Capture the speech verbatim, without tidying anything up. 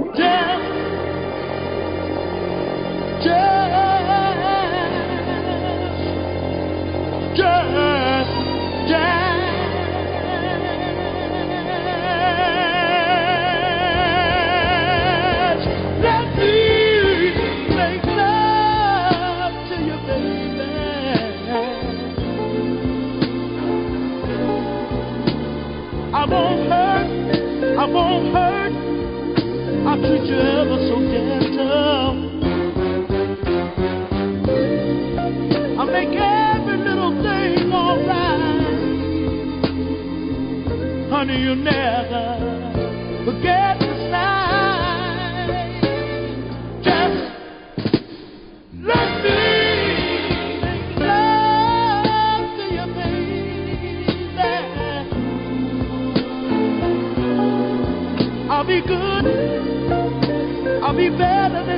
Just, just, just, just let me make love to you, baby. I won't hurt, I won't hurt. I'll treat you ever so gentle. I'll make every little thing alright. Honey, you never forget this night. Just let me make love to you, baby. I'll be good. I'll be better than